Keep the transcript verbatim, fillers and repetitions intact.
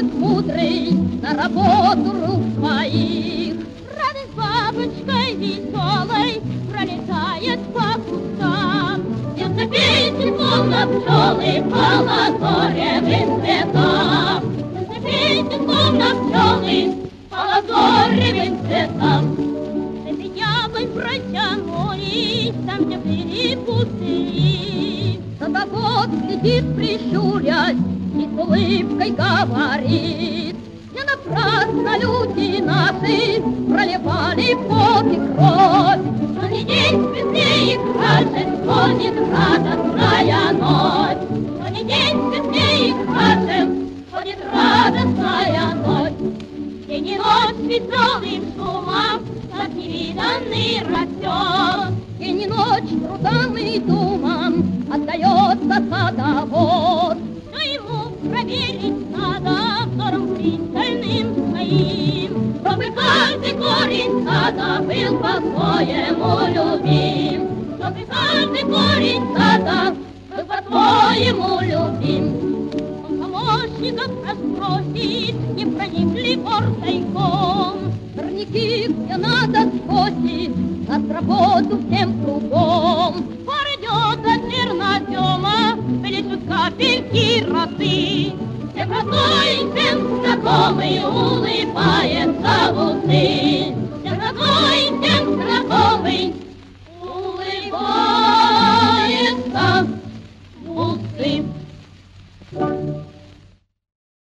мудрый на работу рук своих. Радость бабочкой веселой пролетает по кустам. Пьются песни, словно пчелы по лазоревым цветам. Пьются песни, словно пчелы по лазоревым цветам. Этой яблонь протянулись, там, где были пустыри. Садовод глядит, прищурясь, и с улыбкой говорит: не напрасно люди наши проливали пот и кровь. Но не день светлее их краше склонит радостная ночь. Но не день светлее их краше склонит радостная ночь. День и ночь веселым шумом над невиданный растет. День и ночь трудам и думам отдается садовод. Но ему проверить надо взором пристальным своим, чтобы каждый корень сада был по-своему любим. Чтобы каждый корень сада был по-своему любим. Он помощников расспросит, не проникли вор тайком. Сорняки где надо скосить, нас работу всем кругом. Пар идет от чернозема, плещут капельки росы. Всем родной, всем знакомый улыбается в усы.